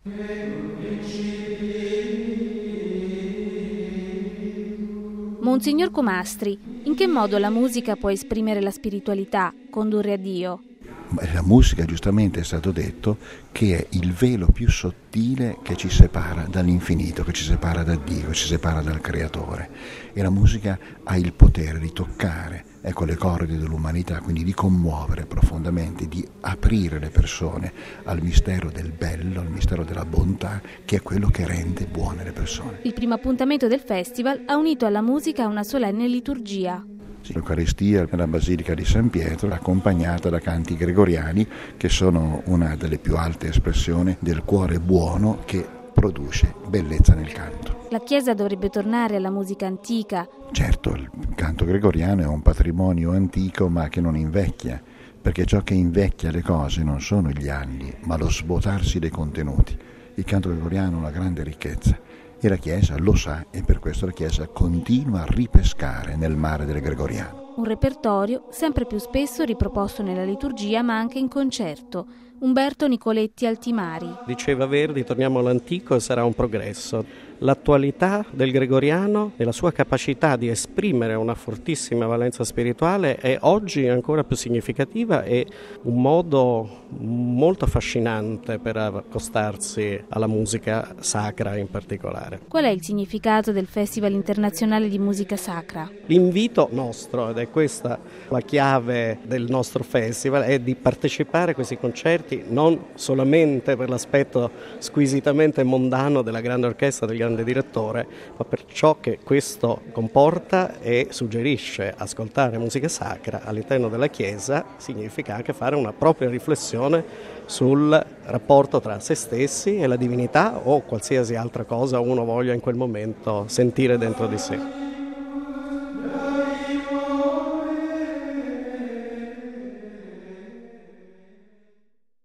Monsignor Comastri, in che modo la musica può esprimere la spiritualità, condurre a Dio? La musica, giustamente è stato detto, che è il velo più sottile che ci separa dall'infinito, che ci separa da Dio, che ci separa dal Creatore. E la musica ha il potere di toccare, le corde dell'umanità, quindi di commuovere profondamente, di aprire le persone al mistero del bello, al mistero della bontà, che è quello che rende buone le persone. Il primo appuntamento del festival ha unito alla musica una solenne liturgia. L'Eucaristia nella Basilica di San Pietro, accompagnata da canti gregoriani, che sono una delle più alte espressioni del cuore buono che produce bellezza nel canto. La Chiesa dovrebbe tornare alla musica antica. Certo, il canto gregoriano è un patrimonio antico, ma che non invecchia, perché ciò che invecchia le cose non sono gli anni, ma lo svuotarsi dei contenuti. Il canto gregoriano ha una grande ricchezza. E la Chiesa lo sa, e per questo la Chiesa continua a ripescare nel mare del gregoriano. Un repertorio sempre più spesso riproposto nella liturgia, ma anche in concerto. Umberto Nicoletti Altimari. Diceva Verdi, torniamo all'antico e sarà un progresso. L'attualità del gregoriano e la sua capacità di esprimere una fortissima valenza spirituale è oggi ancora più significativa e un modo molto affascinante per accostarsi alla musica sacra in particolare. Qual è il significato del Festival Internazionale di Musica Sacra? L'invito nostro, ed è questa la chiave del nostro festival, è di partecipare a questi concerti non solamente per l'aspetto squisitamente mondano della grande orchestra, del grande direttore, ma per ciò che questo comporta e suggerisce. Ascoltare musica sacra all'interno della Chiesa significa anche fare una propria riflessione sul rapporto tra se stessi e la divinità o qualsiasi altra cosa uno voglia in quel momento sentire dentro di sé.